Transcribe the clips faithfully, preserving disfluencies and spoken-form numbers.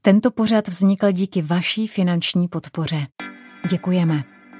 Tento pořad vznikl díky vaší finanční podpoře. Děkujeme.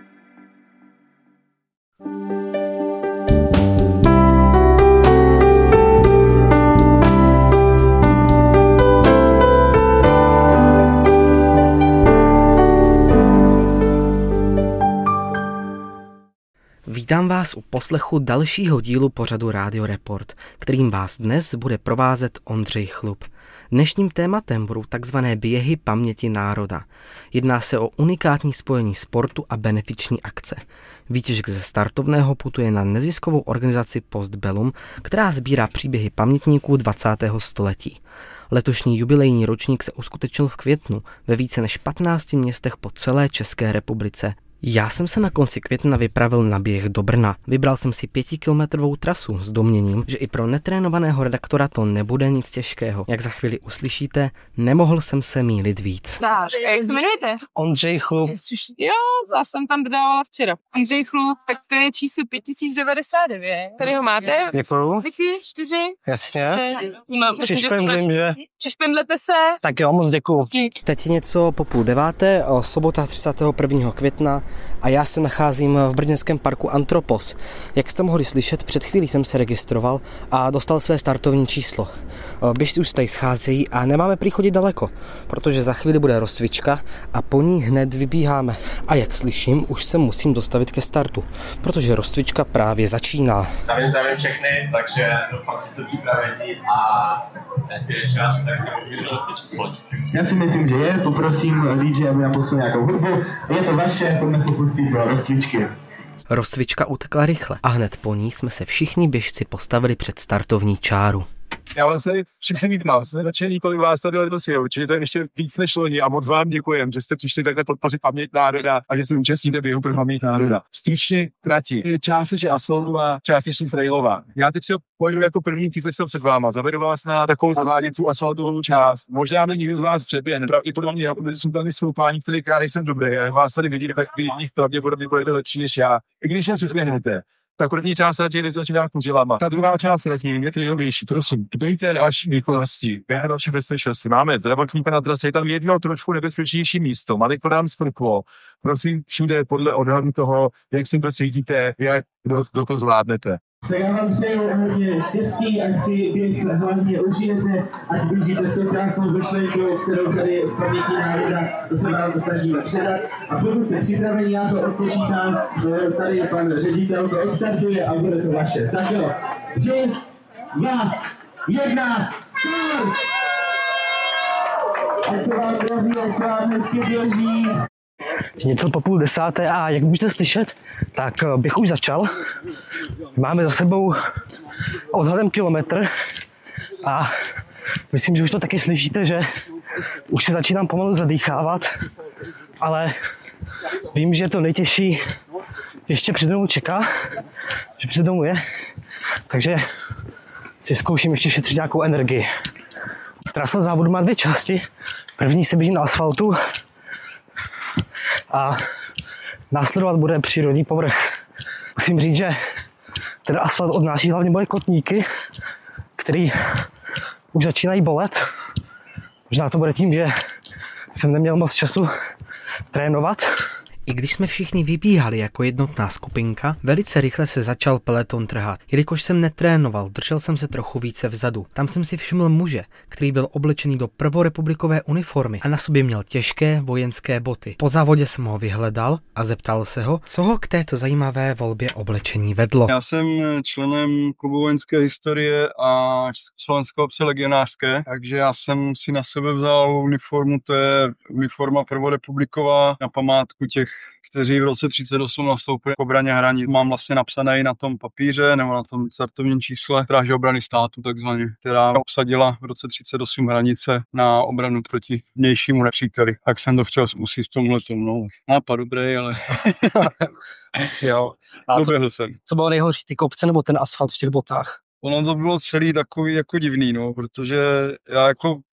Vítám vás u poslechu dalšího dílu pořadu Rádio Report, kterým vás dnes bude provázet Ondřej Chlup. Dnešním tématem budou takzvané běhy paměti národa. Jedná se o unikátní spojení sportu a benefiční akce. Výtěžek ze startovného putuje na neziskovou organizaci Postbellum, která sbírá příběhy pamětníků dvacátého století. Letošní jubilejní ročník se uskutečnil v květnu ve více než patnácti městech po celé České republice. Já jsem se na konci května vypravil na běh do Brna. Vybral jsem si pětikilometrovou trasu s domněním, že i pro netrénovaného redaktora to nebude nic těžkého. Jak za chvíli uslyšíte, nemohl jsem se mýlit víc. Tak, jak se jmenujete? Ondřej Chlup. Jo, já jsem tam dodávala včera. Ondřej Chlup, tak to je číslo pět tisíc devadesát devět. Tady ho máte? Děkuju. Taky, čtyři. Jasně. No, Přišpendlím, že? Přišpendlete se. Tak jo, moc děkuju. Teď je něco po půl deváté, sobota třicátého prvního května a já se nacházím v brněnském parku Antropos. Jak jste mohli slyšet, před chvílí jsem se registroval a dostal své startovní číslo. Běžci už tady scházejí a nemáme prý chodit daleko, protože za chvíli bude rozcvička a po ní hned vybíháme. A jak slyším, už se musím dostavit ke startu, protože rozcvička právě začíná. Zdravím, zdravím všechny, takže doufám, že jste připraveni a jestli je čas, tak se můžeme rozcvičit společně. Já si myslím, že je, poprosím D J, aby naposlal nějakou hudbu. Je to vaše, pojďme se pustit do rozcvičky. Rozcvička utekla rychle a hned po ní jsme se všichni běžci postavili před startovní čáru. Já vás tady všechny vítám, jsem nadšený, kolik vás tady letos je, určitě to je ještě víc než loni a moc vám děkujem, že jste přišli takhle podpořit paměť národa a že se účastníte běhu pro paměť národa. Stručně trati, částečně asfaltová, částečně trailová. Já teď pojedu jako první cyklista před váma, zavedu vás na takovou zaváděcou asfaltovou část. Možná mě nikdo z vás přeběhne, pravděpodobně, protože jsou tady stoupání, které já nejsem dobrý, jak vás tady vidíte, tak vy nich pravděpodobně budete lepší než já. I když mě přeběhnete. Tak první část trati začíná kuřilama. Ta druhá část trati je trailovější. Prosím, dbejte další výkonnosti, během další bezpečnosti. Máme zdravotníka na trase, je tam jedno trošku nebezpečnější místo. Malý podám sprklo. Prosím, všude podle odhadu toho, jak si to cítíte, jak do, do to zvládnete. Tak já vám přeju hodně štěstí, ať si běh hlavně užijete, ať běžíte s tou krásnou myšlenkou, kterou tady z paměti národa se vám snažíme předat. A pokud jste připraveni, já to odpočítám, tady pan ředitel to odstartuje a bude to vaše. Tak jo, tři, dva, jedna, start! Ať se vám daří, ať se vám hezky běží. Něco po půl desáté a jak můžete slyšet, tak bych už začal. Máme za sebou odhadem kilometr a myslím, že už to taky slyšíte, že už se začínám pomalu zadýchávat, ale vím, že to nejtěžší ještě přede mnou čeká, že přede mnou je, takže si zkouším ještě šetřit nějakou energii. Trasa závodu má dvě části. První se běží na asfaltu a následovat bude přírodní povrch. Musím říct, že ten asfalt odnáší hlavně moje kotníky, který už začínají bolet. Možná to bude tím, že jsem neměl moc času trénovat. I když jsme všichni vybíhali jako jednotná skupinka, velice rychle se začal peleton trhat. Jelikož jsem netrénoval, držel jsem se trochu více vzadu. Tam jsem si všiml muže, který byl oblečený do prvorepublikové uniformy a na sobě měl těžké vojenské boty. Po závodě jsem ho vyhledal a zeptal se ho, co ho k této zajímavé volbě oblečení vedlo. Já jsem členem klubu vojenské historie a Československé obce legionářské, takže já jsem si na sebe vzal uniformu, to je uniforma prvorepubliková na památku těch, kteří v roce třicet osm nastoupili k obraně hranic. Mám vlastně napsané na tom papíře nebo na tom startovním čísle Stráže obrany státu takzvaně, která obsadila v roce třicet osm hranice na obranu proti vnějšímu nepříteli. Tak jsem to chtěl zkusit v tomhletom. No. Nápad dobrý, ale jo, doběhl jsem. Co bylo nejhorší, ty kopce nebo ten asfalt v těch botách? Ono to bylo celý takový jako divný, no, protože já jako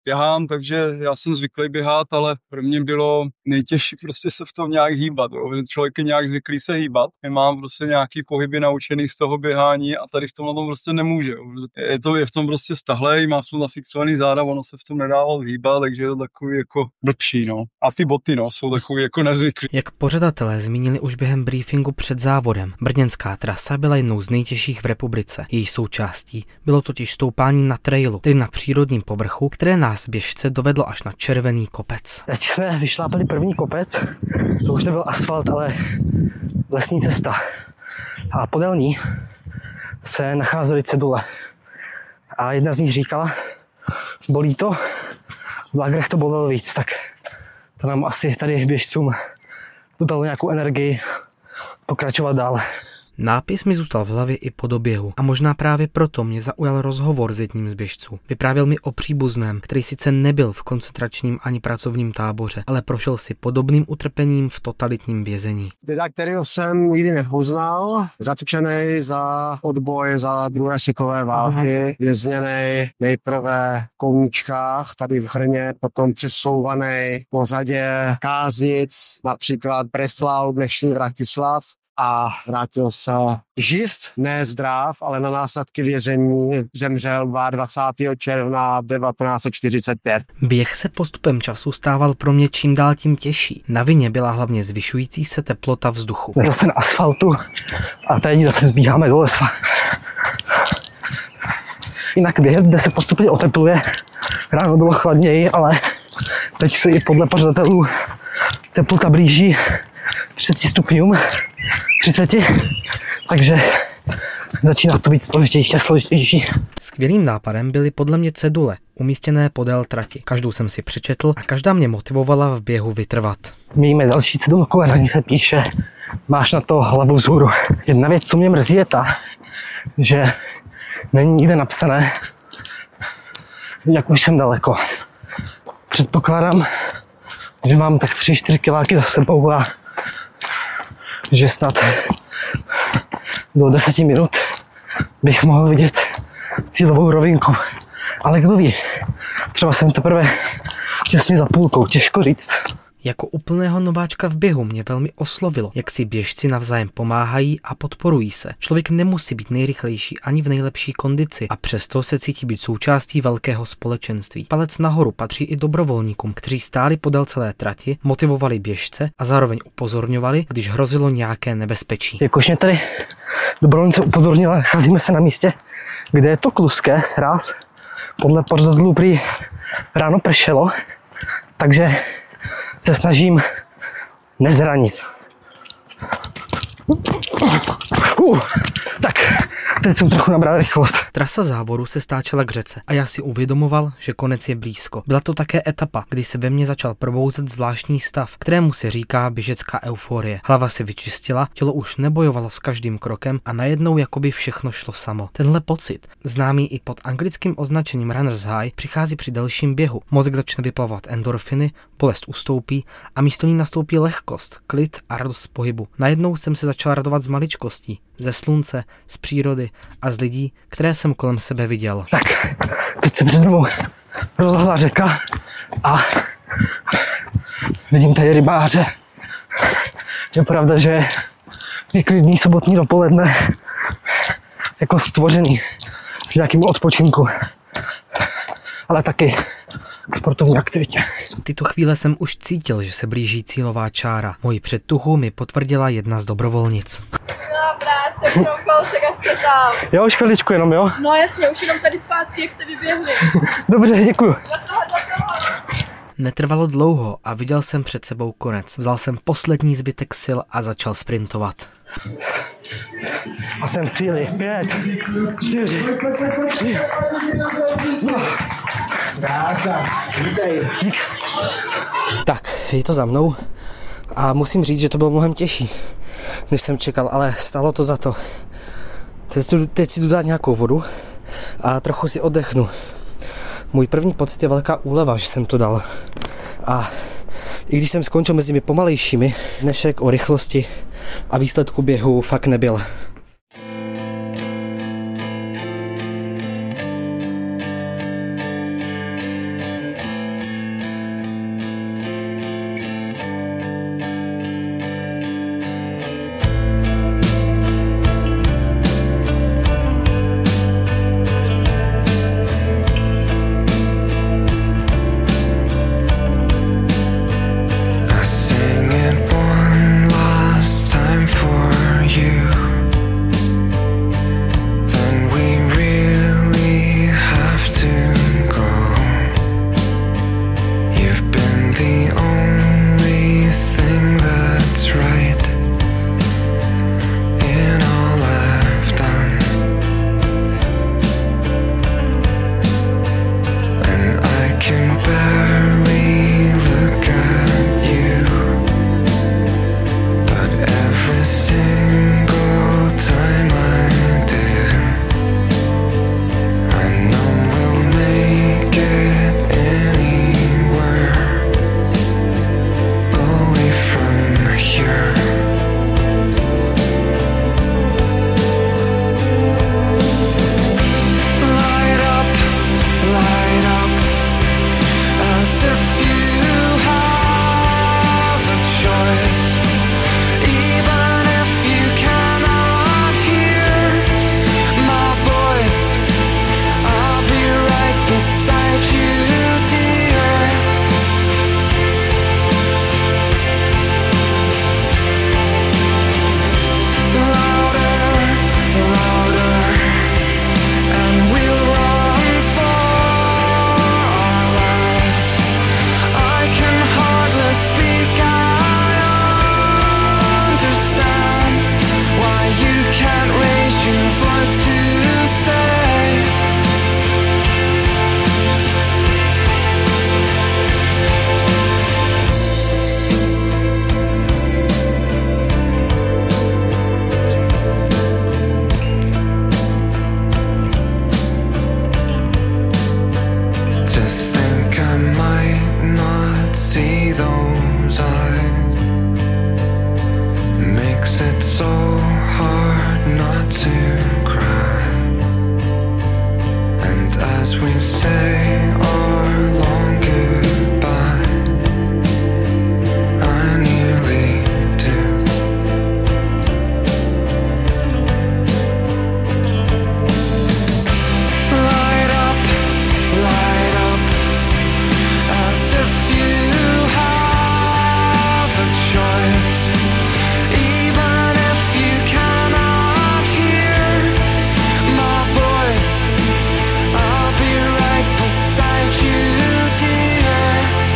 běhám, takže já jsem zvyklý běhat, ale pro mě bylo nejtěžší prostě se v tom nějak hýbat. Jo. Člověk je nějak zvyklý se hýbat, nemám prostě nějaký pohyby naučený z toho běhání a tady v tomhle tom prostě nemůže. Jo. Je to je v tom prostě stahlej, mám v tom zafixovaný záda, ono se v tom nedávalo hýbat, takže je to takový jako blbší, no. A ty boty, no, jsou takový jako nezvyklý. Jak pořadatelé zmínili už během briefingu před závodem, brněnská trasa byla jednou z nejtěžších v republice. Její součástí bylo totiž stoupání na trailu, tedy na přírodním povrchu, které nás běžce dovedlo až na červený kopec. Teď jsme vyšlápali první kopec, to už nebyl asfalt, ale lesní cesta. A podél ní se nacházely cedule. A jedna z nich říkala, bolí to, v lágrech to bolelo víc, tak to nám asi tady běžcům dodalo nějakou energii pokračovat dál. Nápis mi zůstal v hlavě i po doběhu a možná právě proto mě zaujal rozhovor s jedním z běžců. Vyprávěl mi o příbuzném, který sice nebyl v koncentračním ani pracovním táboře, ale prošel si podobným utrpením v totalitním vězení. Děda, kterého jsem nikdy nepoznal, zatčený za odboj za druhé světové války, vězněný nejprve v Koníčkách, tady v Hrně, potom přesouvaný po řadě káznic, například Breslau, dnešní Vratislav. A vrátil se živ, ne zdrav, ale na následky vězení zemřel dvacátého druhého června devatenáct set čtyřicet pět. Běh se postupem času stával pro mě čím dál tím těžší. Na vině byla hlavně zvyšující se teplota vzduchu. Zase na asfaltu a teď zase zbíháme do lesa. Jinak běh, kde se postupně otepluje, ráno bylo chladněji, ale teď se i podle pořadatelů teplota blíží třicet stupňům, třicet, takže začíná to být složitější a složitější. Skvělým nápadem byly podle mě cedule, umístěné podél trati. Každou jsem si přečetl a každá mě motivovala v běhu vytrvat. Mějme další cedulku a na ní se píše, máš na to hlavu vzhůru. Jedna věc, co mě mrzí, je ta, že není nikde napsané, jak už jsem daleko. Předpokládám, že mám tak tři čtyři kiláky za sebou a že snad do deseti minut bych mohl vidět cílovou rovinku. Ale kdo ví, třeba jsem teprve těsně za půlkou, těžko říct. Jako úplného nováčka v běhu mě velmi oslovilo, jak si běžci navzájem pomáhají a podporují se. Člověk nemusí být nejrychlejší ani v nejlepší kondici a přesto se cítí být součástí velkého společenství. Palec nahoru patří i dobrovolníkům, kteří stáli podél celé trati, motivovali běžce a zároveň upozorňovali, když hrozilo nějaké nebezpečí. Jakož mě tady dobrovolnice upozornila, nacházíme se na místě, kde je to kluské sráz. Podle pořadatelů prý ráno pršelo, takže se snažím nezranit. Uh, tak, teď jsem trochu nabral rychlost. Trasa závodu se stáčela k řece a já si uvědomoval, že konec je blízko. Byla to také etapa, kdy se ve mně začal probouzet zvláštní stav, kterému se říká běžecká euforie. Hlava se vyčistila, tělo už nebojovalo s každým krokem a najednou jakoby všechno šlo samo. Tenhle pocit, známý i pod anglickým označením runner's high, přichází při delším běhu. Mozek začne vyplavovat endorfiny, bolest ustoupí a místo ní nastoupí lehkost, klid a radost z pohybu. Najednou jsem se začal radovat z maličkostí, ze slunce, z přírody a z lidí, které jsem kolem sebe viděl. Tak, teď se před mnou rozlehla řeka a vidím tady rybáře. Je pravda, že je klidný sobotní dopoledne jako stvořený v nějakým odpočinku, ale taky k sportovní aktivitě. V tyto chvíle jsem už cítil, že se blíží cílová čára. Moji předtuchu mi potvrdila jedna z dobrovolnic. No, práce, pro kousek a jste tam. Jo, už chviličku jenom, jo? No jasně, už jenom tady zpátky, jak jste vyběhli. Dobře, děkuju. Do toho, do toho. Netrvalo dlouho a viděl jsem před sebou konec. Vzal jsem poslední zbytek sil a začal sprintovat. A jsem v cíli. Pět, čtyři, tři, dva. Dík. Tak, je to za mnou a musím říct, že to bylo mnohem těžší, než jsem čekal, ale stálo to za to. Teď, teď si jdu dát nějakou vodu a trochu si oddechnu. Můj první pocit je velká úleva, že jsem to dal. A i když jsem skončil mezi těmi pomalejšími, dnešek o rychlosti a výsledku běhu fakt nebyl. so hard not to cry. And as we say our long goodbye, I nearly do. Light up, light up, as if you have a choice. Even if you cannot hear my voice, I'll be right beside you, dear.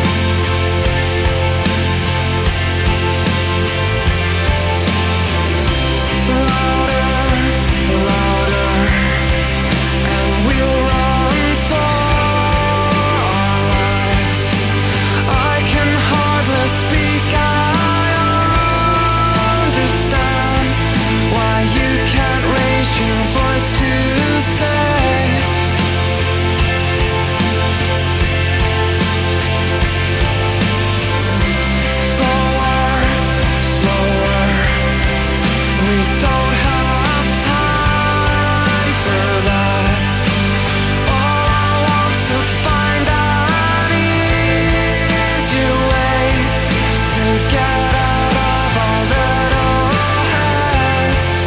Louder, louder, and we'll run for our lives. I can hardly speak, I understand why you can't raise your voice to say. Slower, slower, we don't have time for that. All I want's to find an easier way to get out of our little heads.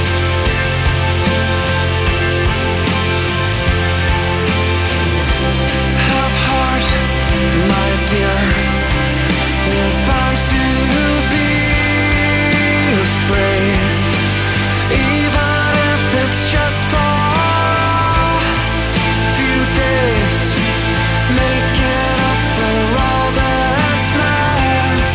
Have heart, my dear, you're bound to be afraid, even if it's just for a few days. Make it up for all this mess.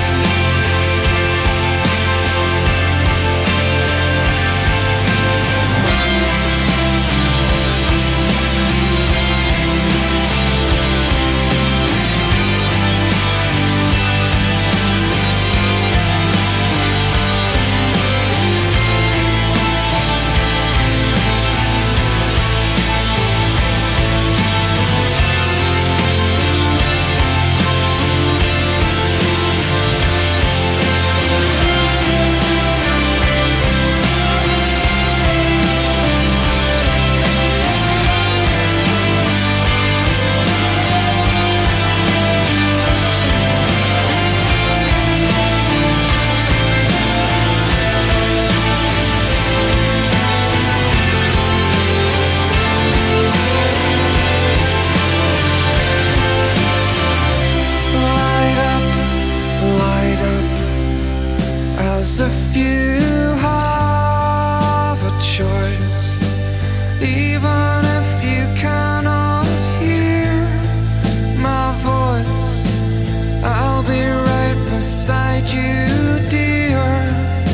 Light up, light up, as if you have a choice. Even if you cannot hear my voice, I'll be right beside you, dear.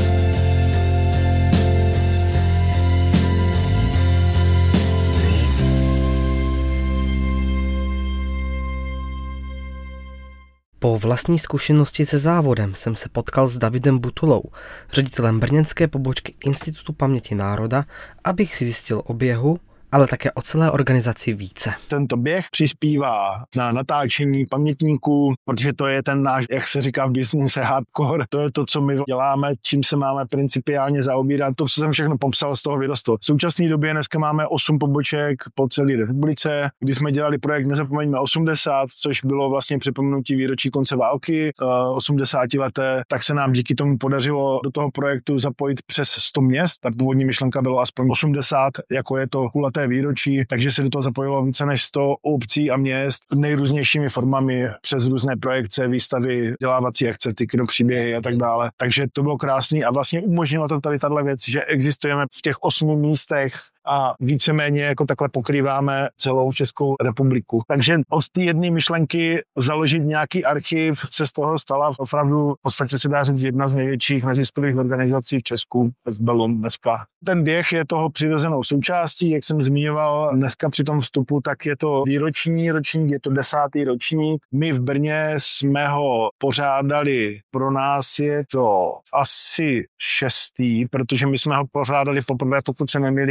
Po vlastní zkušenosti se závodem jsem se potkal s Davidem Butulou, ředitelem brněnské pobočky Institutu paměti národa, abych si zjistil o běhu, ale také o celé organizaci více. Tento běh přispívá na natáčení pamětníků, protože to je ten náš, jak se říká v businessu, hardcore. To je to, co my děláme, čím se máme principiálně zaobírat. To, co jsem všechno popsal, z toho vyrostlo. V současné době dneska máme osm poboček po celé republice. Když jsme dělali projekt Nezapomeňme osmdesát, což bylo vlastně připomenutí výročí konce války, osmdesáti leté, tak se nám díky tomu podařilo do toho projektu zapojit přes sto měst. Ta původní myšlenka bylo aspoň osmdesát, jako je to kulaté výročí, takže se do toho zapojilo více než sto obcí a měst nejrůznějšími formami přes různé projekce, výstavy, vzdělávací akce, ty kinopříběhy a tak dále. Takže to bylo krásný a vlastně umožnilo to tady tato věc, že existujeme v těch osmi místech a víceméně jako takhle pokrýváme celou Českou republiku. Takže od té jedné myšlenky založit nějaký archiv se z toho stala opravdu, v podstatě se dá říct, jedna z největších neziskových organizací v Česku, Bezbelum dneska. Ten běh je toho přirozenou součástí, jak jsem zmiňoval dneska při tom vstupu, tak je to výroční ročník, je to desátý ročník. My v Brně jsme ho pořádali, pro nás je to asi šestý, protože my jsme ho pořádali poprvé, pokud se nemýlím, v roce dva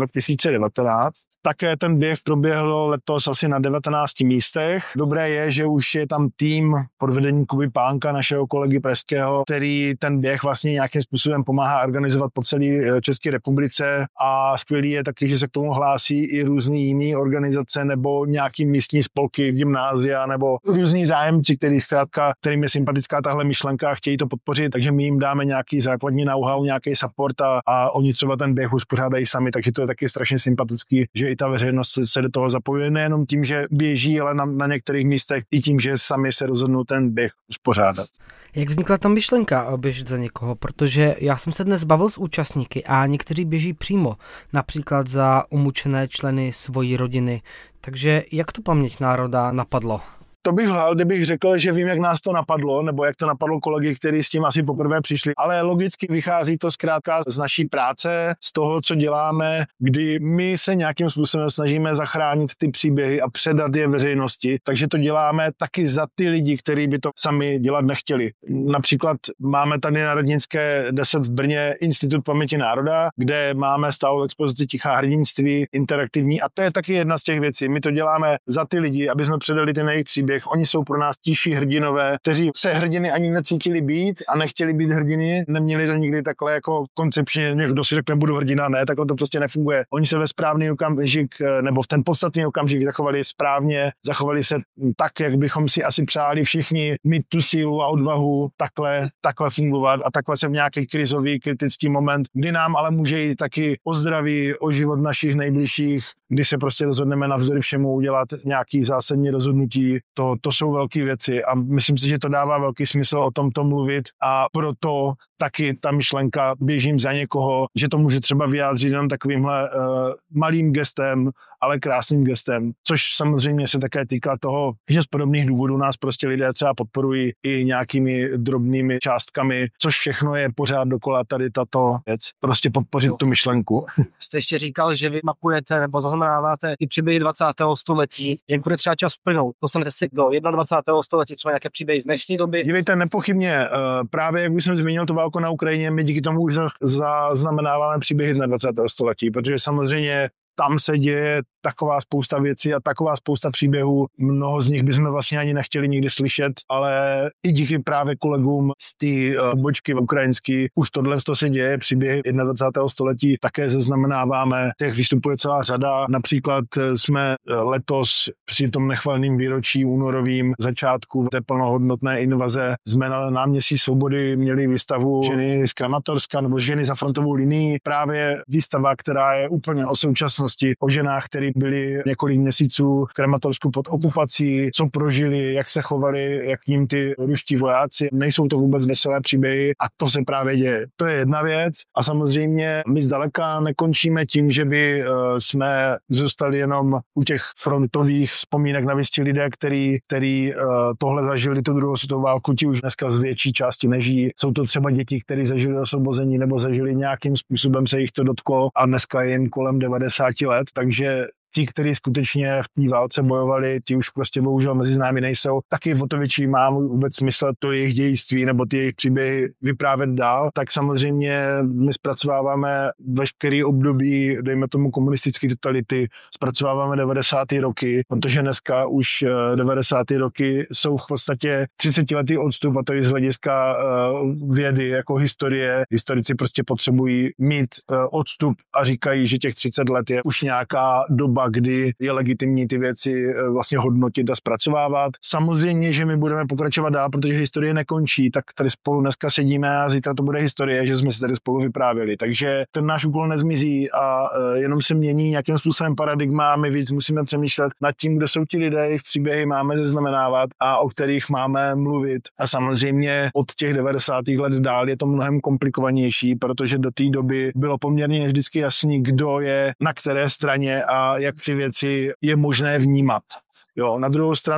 dva tisíce devatenáct. Také ten běh proběhl letos asi na devatenácti místech. Dobré je, že už je tam tým pod vedením Kuby Pánka, našeho kolegy pražského, který ten běh vlastně nějakým způsobem pomáhá organizovat po celé České republice a skvělý je taky, že se k tomu hlásí i různý jiný organizace nebo nějaký místní spolky, gymnázia nebo různí zájemci, který zkrátka, kterým je sympatická tahle myšlenka a chtějí to podpořit, takže my jim dáme nějaký základní know-how, nějaký support a, a oni třeba ten běh uspořádají sami, takže to je taky strašně sympatický, že i ta veřejnost se do toho zapojuje nejenom tím, že běží, ale na, na některých místech i tím, že sami se rozhodnou ten běh uspořádat. Jak vznikla ta myšlenka běžet za někoho? Protože já jsem se dnes bavil s účastníky a někteří běží přímo, například za umučené členy svojí rodiny. Takže jak to Paměť národa napadlo? To bych lhal, kdybych řekl, že vím, jak nás to napadlo, nebo jak to napadlo kolegy, kteří s tím asi poprvé přišli. Ale logicky vychází to zkrátka z naší práce, z toho, co děláme, kdy my se nějakým způsobem snažíme zachránit ty příběhy a předat je veřejnosti. Takže to děláme taky za ty lidi, kteří by to sami dělat nechtěli. Například máme tady na Radnické deset v Brně Institut paměti národa, kde máme stálou expozici Tichá hrdinství, interaktivní, a to je taky jedna z těch věcí. My to děláme za ty lidi, aby jsme předali ten jejich příběh. Oni jsou pro nás tiší hrdinové, kteří se hrdiny ani necítili být a nechtěli být hrdiny, neměli to nikdy takhle jako koncepčně, někdo si řekne, budu hrdina, ne, takhle to prostě nefunguje. Oni se ve správný okamžik, nebo v ten podstatný okamžik zachovali správně, zachovali se tak, jak bychom si asi přáli všichni, mít tu sílu a odvahu takhle, takhle fungovat a takhle se v nějaký krizový, kritický moment, kdy nám ale může jít taky o zdraví, o život našich nejbližších, kdy se prostě rozhodneme navzdory všemu udělat nějaký zásadní rozhodnutí. To, to jsou velké věci a myslím si, že to dává velký smysl o tomto mluvit a proto taky ta myšlenka běžím za někoho, že to může třeba vyjádřit jenom takovýmhle uh, malým gestem, ale krásným gestem, což samozřejmě se také týká toho, že z podobných důvodů nás prostě lidé třeba podporují i nějakými drobnými částkami, což všechno je pořád dokola tady tato věc. Prostě podpořit tu myšlenku. Jste ještě říkal, že vy mapujete nebo zaznamenáváte i příběhy dvacátého století, jak bude třeba čas plynout. Dostanete si do dvacátého prvního století třeba nějaké příběhy z dnešní doby? Dívejte, nepochybně, právě jak už jsem zmínil tu válku na Ukrajině, my díky tomu už zaznamenáváme příběhy dvacátého století, protože samozřejmě tam se děje taková spousta věcí a taková spousta příběhů. Mnoho z nich bychom vlastně ani nechtěli nikdy slyšet, ale i díky právě kolegům z té pobočky ukrajinské už tohle se děje, příběhy dvacátého prvního století také zaznamenáváme. Těch vystupuje celá řada. Například jsme letos při tom nechvalným výročí únorovým začátku té plnohodnotné invaze jsme na náměstí Svobody měli výstavu ženy z Kramatorska nebo ženy za frontovou linií. Právě výstava, která je úplně o současnosti, o ženách, které byly několik měsíců v Kramatorsku pod okupací, co prožili, jak se chovali, jak k ním ty ruští vojáci. Nejsou to vůbec veselé příběhy a to se právě děje. To je jedna věc a samozřejmě my zdaleka nekončíme tím, že by uh, jsme zůstali jenom u těch frontových vzpomínek na věstí lidé, který, který uh, tohle zažili tu druhou světovou válku, ti už dneska z větší části nežijí. Jsou to třeba děti, kteří zažili osvobození nebo zažili nějakým způsobem se jich to dotklo a dneska je jim kolem devadesát let, takže ti, kteří skutečně v té válce bojovali, ti už prostě bohužel mezi námi nejsou. Taky o to větší má vůbec smysl to jejich dějství nebo ty jejich příběhy vyprávět dál. Tak samozřejmě my zpracováváme veškerý období, dejme tomu komunistické totality, zpracováváme devadesátá roky, protože dneska už devadesátá roky jsou v podstatě třicetiletý odstup a to i z hlediska vědy jako historie. Historici prostě potřebují mít odstup a říkají, že těch třicet let je už nějaká doba, kdy je legitimní ty věci vlastně hodnotit a zpracovávat. Samozřejmě, že my budeme pokračovat dál, protože historie nekončí, tak tady spolu dneska sedíme a zítra to bude historie, že jsme se tady spolu vyprávěli. Takže ten náš úkol nezmizí a jenom se mění nějakým způsobem paradigma a my víc musíme přemýšlet nad tím, kdo jsou ti lidé, jejich příběhy máme zaznamenávat a o kterých máme mluvit. A samozřejmě od těch devadesátých let dál je to mnohem komplikovanější, protože do té doby bylo poměrně vždycky jasný, kdo je na které straně a jak ty věci je možné vnímat. Jo, na druhou stranu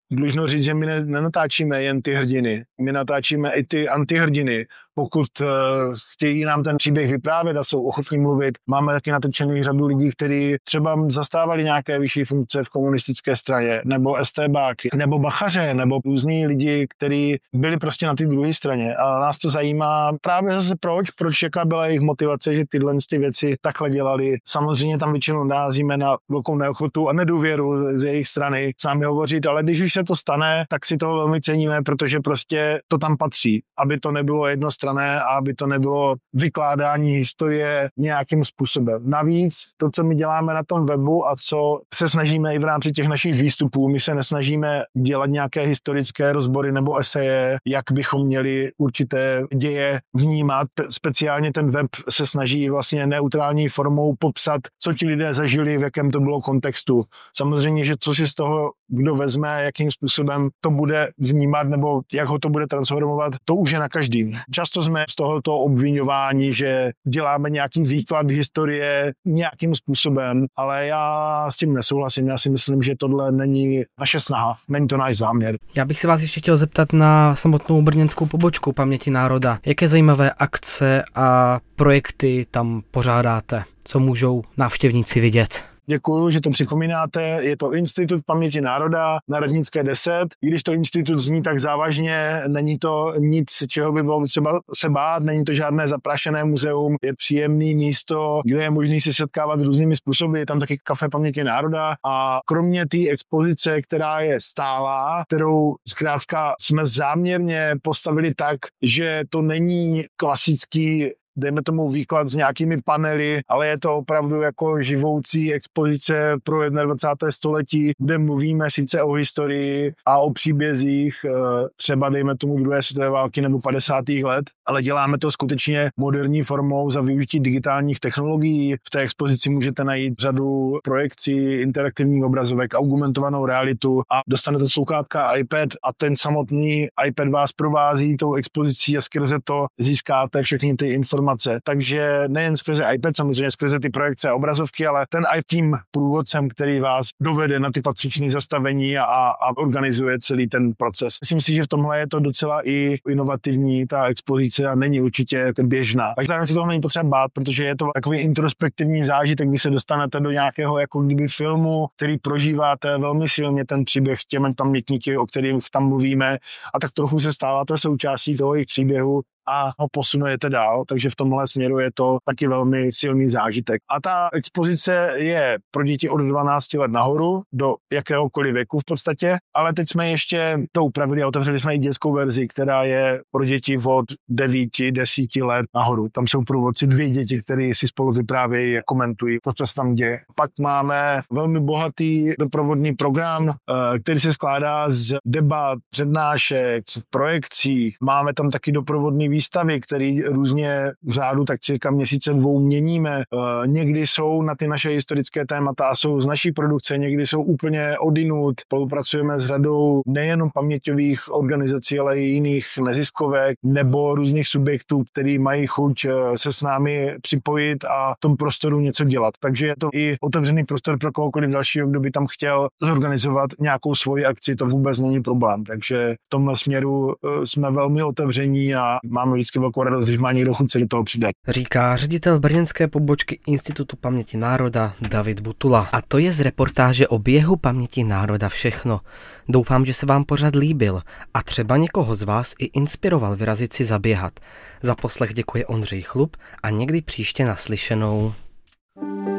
dlužno říct, že my nenatáčíme jen ty hrdiny, my natáčíme i ty antihrdiny. Pokud uh, chtějí nám ten příběh vyprávět a jsou ochotní mluvit, máme taky natočených řadu lidí, kteří třeba zastávali nějaké vyšší funkce v komunistické straně, nebo estébáky, nebo bachaře, nebo různí lidi, kteří byli prostě na té druhé straně. A nás to zajímá právě zase proč, proč jaká byla jejich motivace, že tyhle ty věci takhle dělali. Samozřejmě tam většinou názíme na velkou neochotu a nedůvěru z jejich strany s námi hovořit, ale když už se to stane, tak si to velmi ceníme, protože prostě to tam patří, aby to nebylo jednostranné a aby to nebylo vykládání historie nějakým způsobem. Navíc to, co my děláme na tom webu a co se snažíme i v rámci těch našich výstupů, my se nesnažíme dělat nějaké historické rozbory nebo eseje, jak bychom měli určité děje vnímat. Speciálně ten web se snaží vlastně neutrální formou popsat, co ti lidé zažili, v jakém to bylo kontextu. Samozřejmě, že co si z toho kdo vezme, jakým způsobem to bude vnímat nebo jak ho to bude transformovat, to už je na každým. Často jsme z tohoto obviňování, že děláme nějaký výklad historie nějakým způsobem, ale já s tím nesouhlasím. Já si myslím, že tohle není naše snaha, není to náš záměr. Já bych se vás ještě chtěl zeptat na samotnou brněnskou pobočku Paměti národa. Jaké zajímavé akce a projekty tam pořádáte? Co můžou návštěvníci vidět? Děkuju, že to připomínáte. Je to Institut paměti národa na Radnické deset. I když to institut zní tak závažně, není to nic, čeho by bylo třeba se bát, není to žádné zaprašené muzeum, je příjemné místo, kde je možné se setkávat různými způsoby. Je tam taky kafe paměti národa a kromě té expozice, která je stálá, kterou zkrátka jsme záměrně postavili tak, že to není klasický dejme tomu výklad s nějakými panely, ale je to opravdu jako živoucí expozice pro dvacátého prvního století, kde mluvíme sice o historii a o příbězích, třeba dejme tomu druhé světové války nebo padesátých let, ale děláme to skutečně moderní formou za využití digitálních technologií. V té expozici můžete najít řadu projekcí, interaktivních obrazovek, augmentovanou realitu a dostanete sluchátka a iPad a ten samotný iPad vás provází tou expozicí a skrze to získáte všechny ty informace. Takže nejen skrze iPad, samozřejmě skrze ty projekce a obrazovky, ale ten i tím průvodcem, který vás dovede na ty patřičné zastavení a, a organizuje celý ten proces. Myslím si, že v tomhle je to docela i inovativní, ta expozice a není určitě běžná. Takže zároveň si toho není potřeba bát, protože je to takový introspektivní zážitek, kdy se dostanete do nějakého jako kdyby filmu, který prožíváte velmi silně ten příběh s těmi pamětníky, o kterých tam mluvíme a tak trochu se stáváte součástí toho jejich příběhu a ho posunujete dál, takže v tomhle směru je to taky velmi silný zážitek. A ta expozice je pro děti od dvanácti let nahoru, do jakéhokoliv věku v podstatě, ale teď jsme ještě to upravili a otevřeli jsme i dětskou verzi, která je pro děti od devíti, desíti let nahoru. Tam jsou průvodci dvě děti, které si spolu vyprávějí a komentují to, co se tam děje. Pak máme velmi bohatý doprovodný program, který se skládá z debat, přednášek, projekcí. Máme tam taky doprovodný výstavy, které různě v řádu tak cirka měsíce dvou měníme. E, někdy jsou na ty naše historické témata a jsou z naší produkce, někdy jsou úplně odinut. Spolupracujeme s řadou nejenom paměťových organizací, ale i jiných neziskovek nebo různých subjektů, který mají chuť se s námi připojit a v tom prostoru něco dělat. Takže je to i otevřený prostor pro kohokoliv dalšího, kdo by tam chtěl zorganizovat nějakou svoji akci, to vůbec není problém. Takže v tomhle směru jsme velmi otevření a máme vždycky velkou radost, když má někdo chuť se do toho přidat. Říká ředitel brněnské pobočky Institutu paměti národa David Butula. A to je z reportáže o běhu paměti národa všechno. Doufám, že se vám pořad líbil a třeba někoho z vás i inspiroval vyrazit si zaběhat. Za poslech děkuje Ondřej Chlup a někdy příště naslyšenou.